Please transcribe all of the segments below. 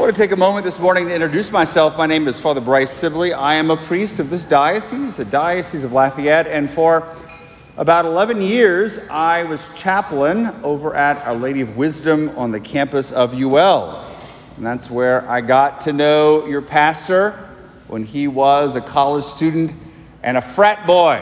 want to take a moment this morning to introduce myself. My name is Father Bryce Sibley. I am a priest of this diocese, the Diocese of Lafayette, and for about 11 years, I was chaplain over at Our Lady of Wisdom on the campus of UL. And that's where I got to know your pastor when he was a college student and a frat boy.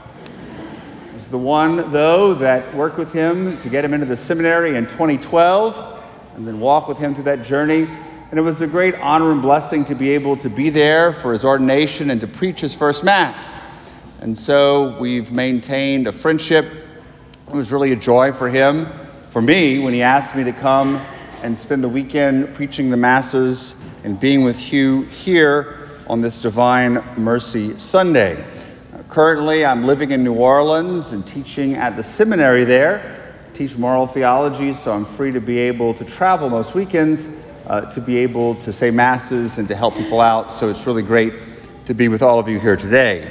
I was the one, though, that worked with him to get him into the seminary in 2012 and then walk with him through that journey. And it was a great honor and blessing to be able to be there for his ordination and to preach his first Mass. And so we've maintained a friendship. It was really a joy for him, for me, when he asked me to come and spend the weekend preaching the Masses and being with you here on this Divine Mercy Sunday. Currently, I'm living in New Orleans and teaching at the seminary there. I teach moral theology, so I'm free to be able to travel most weekends, to be able to say Masses and to help people out. So it's really great to be with all of you here today.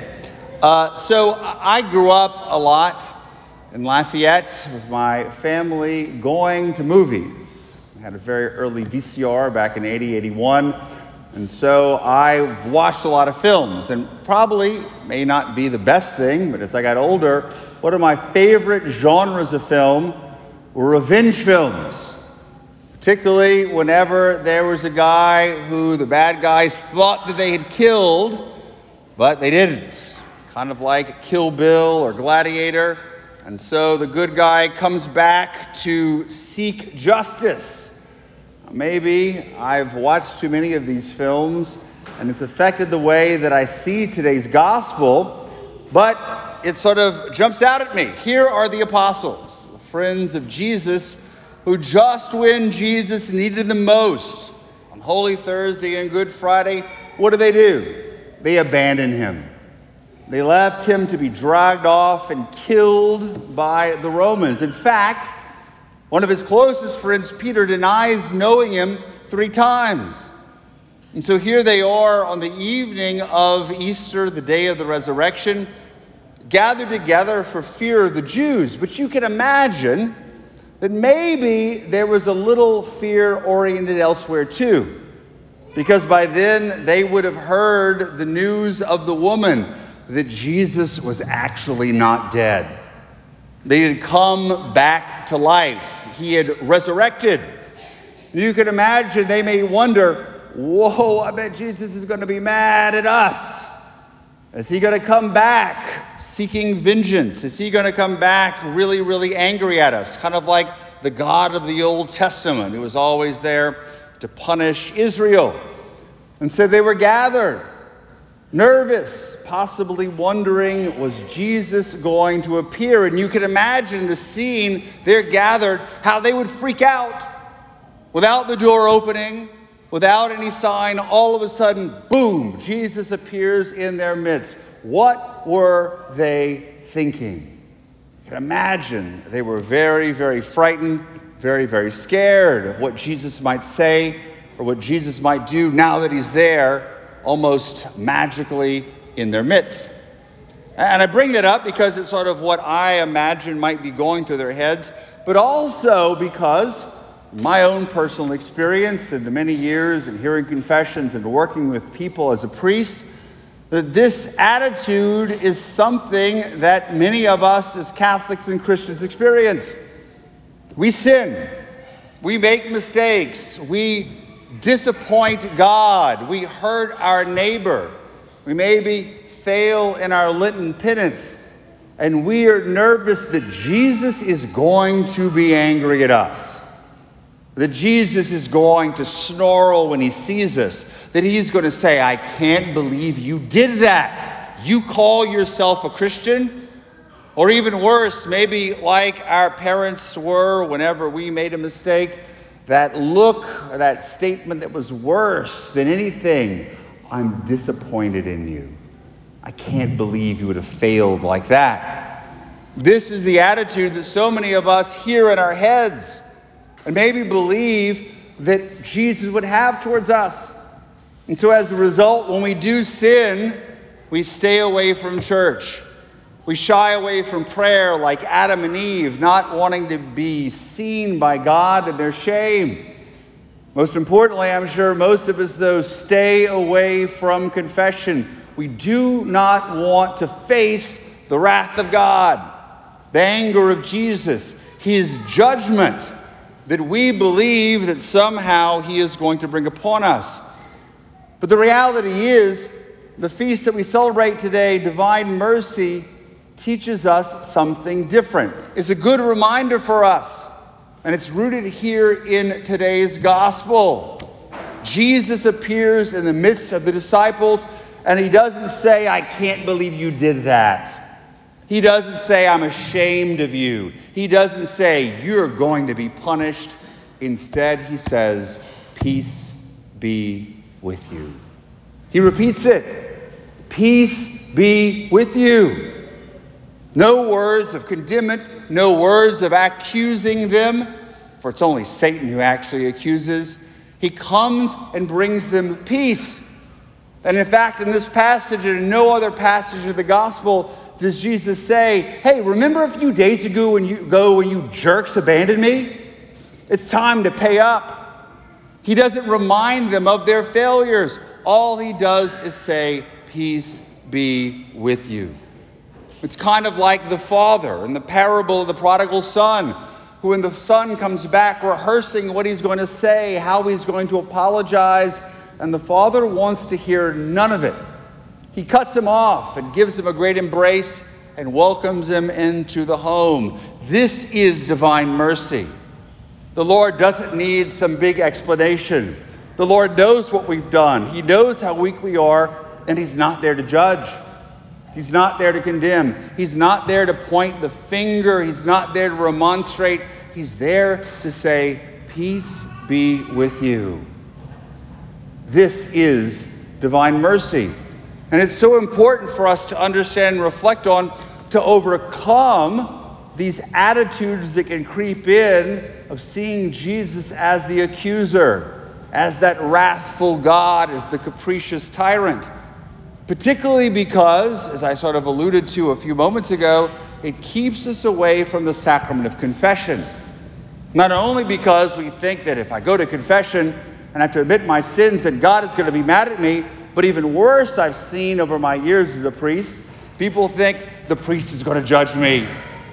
So I grew up a lot in Lafayette with my family going to movies. I had a very early VCR back in 81. And so I've watched a lot of films, and probably may not be the best thing, but as I got older, one of my favorite genres of film were revenge films. Particularly whenever there was a guy who the bad guys thought that they had killed, but they didn't. Kind of like Kill Bill or Gladiator. And so the good guy comes back to seek justice. Maybe I've watched too many of these films, and it's affected the way that I see today's gospel, but it sort of jumps out at me. Here are the apostles, the friends of Jesus, who just when Jesus needed them most, on Holy Thursday and Good Friday, what do? They abandon him. They left him to be dragged off and killed by the Romans. In fact, one of his closest friends, Peter, denies knowing him 3 times. And so here they are on the evening of Easter, the day of the resurrection, gathered together for fear of the Jews. But you can imagine that maybe there was a little fear oriented elsewhere too. Because by then they would have heard the news of the woman that Jesus was actually not dead. They had come back to life. He had resurrected. You can imagine they may wonder, whoa, I bet Jesus is going to be mad at us. Is he going to come back seeking vengeance? Is he going to come back really, really angry at us? Kind of like the God of the Old Testament who was always there to punish Israel. And so they were gathered, nervous, possibly wondering, was Jesus going to appear? And you can imagine the scene. They're gathered, how they would freak out without the door opening, without any sign. All of a sudden, boom, Jesus appears in their midst. What were they thinking? You can imagine they were very, very frightened, very, very scared of what Jesus might say or what Jesus might do now that he's there, almost magically in their midst. And I bring that up because it's sort of what I imagine might be going through their heads, but also because my own personal experience in the many years in hearing confessions and working with people as a priest, that this attitude is something that many of us as Catholics and Christians experience. We sin. We make mistakes. We disappoint God. We hurt our neighbor. We maybe fail in our Lenten penance. And we are nervous that Jesus is going to be angry at us. That Jesus is going to snarl when he sees us. That he's going to say, I can't believe you did that. You call yourself a Christian? Or even worse, maybe like our parents were whenever we made a mistake, that look, or that statement that was worse than anything, I'm disappointed in you. I can't believe you would have failed like that. This is the attitude that so many of us hear in our heads and maybe believe that Jesus would have towards us. And so as a result, when we do sin, we stay away from church. We shy away from prayer like Adam and Eve, not wanting to be seen by God in their shame. Most importantly, I'm sure most of us, though, stay away from confession. We do not want to face the wrath of God, the anger of Jesus, his judgment that we believe that somehow he is going to bring upon us. But the reality is, the feast that we celebrate today, Divine Mercy, teaches us something different. It's a good reminder for us, and it's rooted here in today's gospel. Jesus appears in the midst of the disciples, and he doesn't say, "I can't believe you did that." He doesn't say, "I'm ashamed of you." He doesn't say, "You're going to be punished." Instead, he says, "Peace be with you." He repeats it. Peace be with you. No words of condemnation, no words of accusing them, for it's only Satan who actually accuses. He comes and brings them peace. And in fact, in this passage and in no other passage of the gospel does Jesus say, "Hey, remember a few days ago when you jerks abandoned me? It's time to pay up." He doesn't remind them of their failures. All he does is say, "Peace be with you." It's kind of like the father in the parable of the prodigal son, who when the son comes back rehearsing what he's going to say, how he's going to apologize, and the father wants to hear none of it. He cuts him off and gives him a great embrace and welcomes him into the home. This is divine mercy. The Lord doesn't need some big explanation. The Lord knows what we've done. He knows how weak we are, and he's not there to judge. He's not there to condemn. He's not there to point the finger. He's not there to remonstrate. He's there to say, "Peace be with you." This is divine mercy. And it's so important for us to understand and reflect on, to overcome these attitudes that can creep in of seeing Jesus as the accuser, as that wrathful God, as the capricious tyrant. Particularly because, as I sort of alluded to a few moments ago, it keeps us away from the sacrament of confession. Not only because we think that if I go to confession and I have to admit my sins, then God is going to be mad at me, but even worse, I've seen over my years as a priest, people think the priest is going to judge me.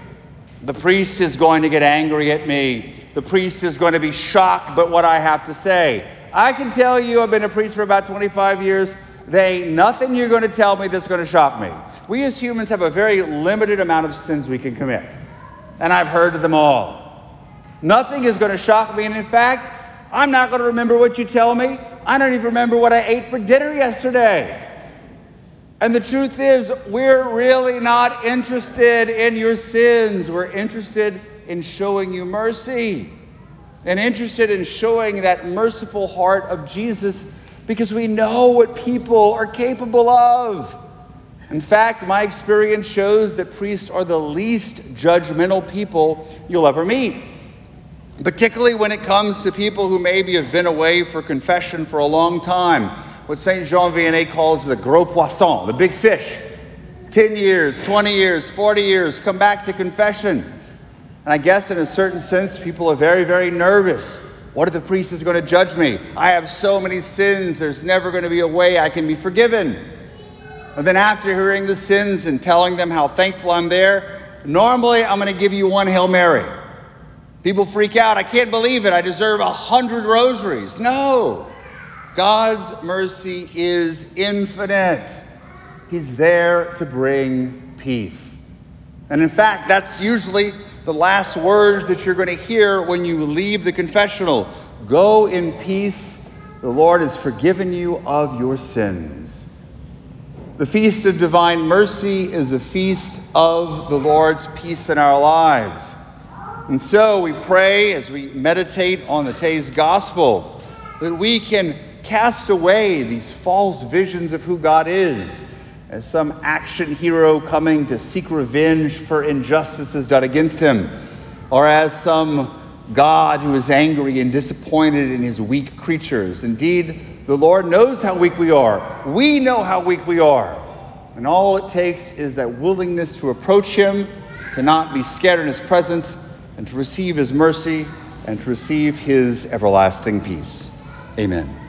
The priest is going to get angry at me. The priest is going to be shocked by what I have to say. I can tell you, I've been a priest for about 25 years, there ain't nothing you're going to tell me that's going to shock me. We as humans have a very limited amount of sins we can commit. And I've heard of them all. Nothing is going to shock me. And in fact, I'm not going to remember what you tell me. I don't even remember what I ate for dinner yesterday. And the truth is, we're really not interested in your sins. We're interested in showing you mercy. And interested in showing that merciful heart of Jesus, because we know what people are capable of. In fact, my experience shows that priests are the least judgmental people you'll ever meet. Particularly when it comes to people who maybe have been away for confession for a long time. What St. Jean Vianney calls the gros poisson, the big fish. 10 years, 20 years, 40 years, come back to confession. And I guess in a certain sense, people are very, very nervous. What if the priest is going to judge me? I have so many sins, there's never going to be a way I can be forgiven. And then after hearing the sins and telling them how thankful I'm there, normally I'm going to give you one Hail Mary. People freak out. I can't believe it. I deserve 100 rosaries. No. God's mercy is infinite. He's there to bring peace. And in fact, that's usually the last words that you're going to hear when you leave the confessional. Go in peace. The Lord has forgiven you of your sins. The Feast of Divine Mercy is a feast of the Lord's peace in our lives. And so we pray as we meditate on the today's gospel that we can cast away these false visions of who God is, as some action hero coming to seek revenge for injustices done against him, or as some God who is angry and disappointed in his weak creatures. Indeed, the Lord knows how weak we are. We know how weak we are. And all it takes is that willingness to approach him, to not be scared in his presence, and to receive his mercy, and to receive his everlasting peace. Amen.